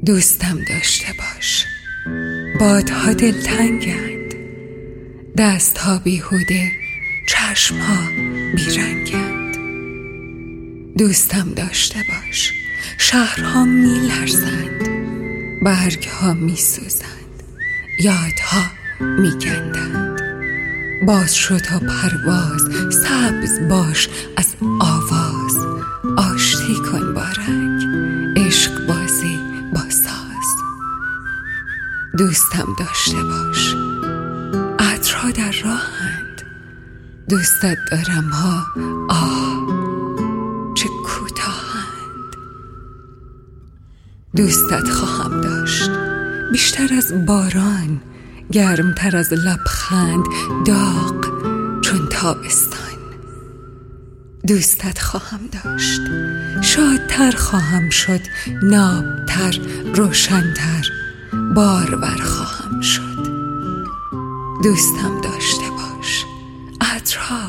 دوستم داشته باش. بادها دلتنگند، دستها بیهوده، چشمها بیرنگند. دوستم داشته باش. شهرها میلرزند، برگها میسوزند، یادها میگندند. باز شو تا پرواز، سبز باش از آواز. آشتی کن با رنگ، عشق بازی با ساز. دوستم داشته باش. عطرها در راهند، دوستت دارم ها، آه چه کوتاهند. دوستت خواهم داشت بیشتر از باران، گرمتر از لبخند، داغ چون تابستان. دوستت خواهم داشت، شادتر خواهم شد، نابتر، روشنتر، بارور خواهم شد. دوستم داشته باش. عطرها